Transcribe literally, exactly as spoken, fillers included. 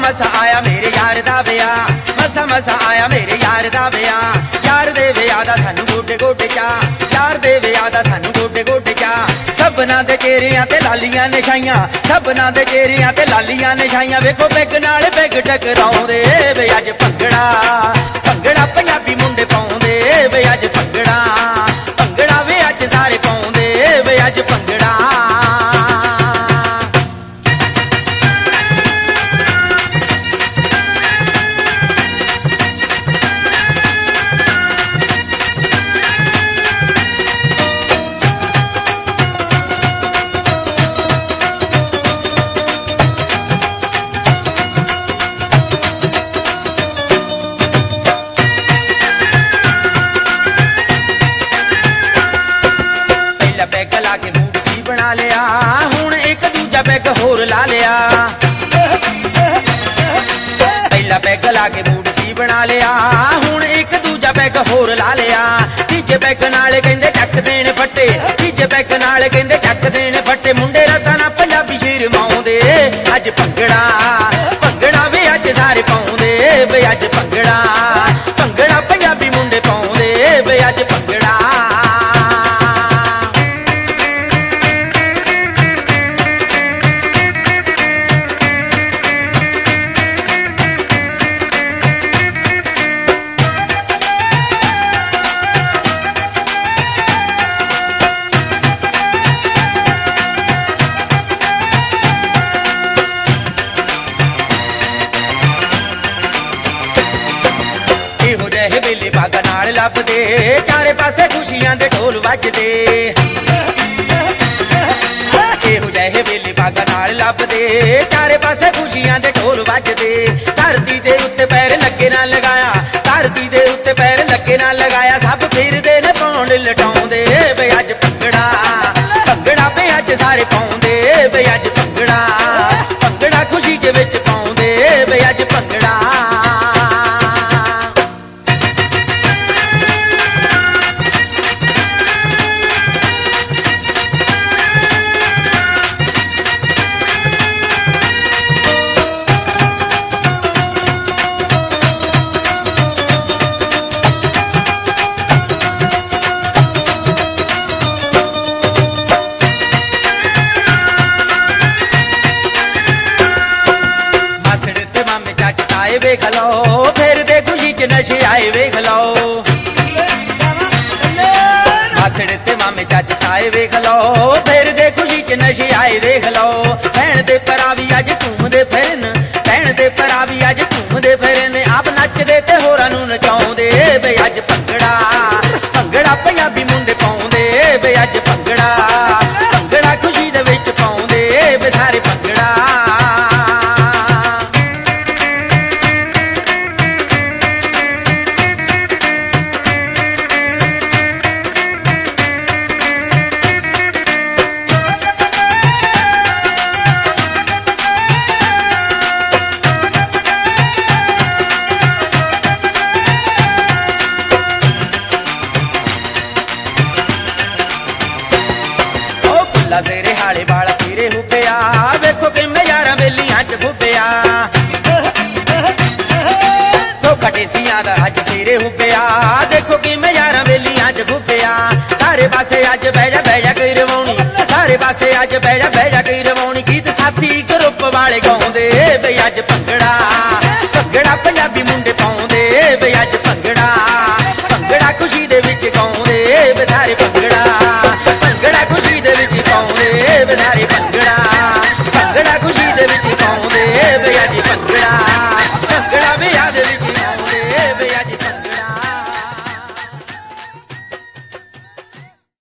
मसा आया मेरे यार दा विआह, मसा मसा आया मेरे यार दा विआह। यार दे विआह दा सानू गोडे गोडे चा, यार दे विआह दा सानू गोडे गोडे चा। सबना दे चेहरियां ते लालियां ने छाइयां, सबना दे चेहरियां ते लालियां ने छाइयां। वेखो पैग नाल पैग टकराउंदे वे अज भंगड़ा, भंगड़ा पंजाबी मुंडे पाउंदे वे अज भंगड़ा, भंगड़ा वे अज सारे पाउंदे वे अज भंगड़ा। पैग ला के मूड सी बना लिया, हुण एक दूजा पैग होर ला लिया। पहला पैग ला के मूड सी बना लिया, हुण एक दूजा पैग होर ला लिया। तीजे पैग नाले कहंदे टक देने फट्टे, तीजे पैग नाले कहंदे टक देने फट्टे। मुंडे रातां ना पंजाबी शेर माउंदे अज भंगड़ा, भंगड़ा वे अज सारे पाउंदे वे अज भंगड़ा, भंगड़ा पंजाबी मुंडे पाउंदे वे अज भंगड़ा। वेले बागा नाल लभदे, चारे पासे खुशियां दे ढोल वजदे। इहो जिहे वेले बागा नाल लभदे, चारे पासे खुशियां दे ढोल वजदे। धरती दे उत्ते पैर लगे ना लगाया, धरती दे उत्ते पैर लगे ना लगाया। सब फिरदे ने पौंड लटाउंदे वे अज भंगड़ा, भंगड़ा वे अज सारे पाउंदे वे अज भंगड़ा, भंगड़ा खुशी दे विच पाउंदे वे अज भंगड़ा। आए वेख लो फिर दे खुशी च नशे आए वेख लो, मासड़ ते मामे चाच आए वेख लो फिर दे खुशी च नशे आए वेख लो। भैन दे भरा भी अज घूमदे फिरन, भैन दे भरा भी अज घूमदे फिरन। आप नचदे ते होरां नूं नचाउंदे वे अज भंगड़ा, भंगड़ा पंजाबी मुंडे पाउंदे वे अज भंगड़ा, भंगड़ा खुशी दे विच पाउंदे वे सारे भंगड़ा। तेरे हाले वाला तेरे हुब्बिया, वेखो किवें यारां वेलियां च खुब्बिया। सोखा टेसियां दा अज तेरे हुब्बिया, देखो किवें यारां वेलियां च खुब्बिया। सारे पासे अज बैजा बैजा कई रवाउणी, सारे पासे अज बैजा बैजा कई रवाउणी। गीत साथी ग्रुप वाले गाउंदे वे अज भंगड़ा, भंगड़ा पंजाबी मुंडे पाउंदे वे अज भंगड़ा, भंगड़ा खुशी दे विच गाउंदे वे सारे भंगड़ा, भंगड़ा खुशी दे विच पाउंदे वे सारे भंगड़ा, भंगड़ा खुशी दे विच पाउंदे वे अज भंगड़ा।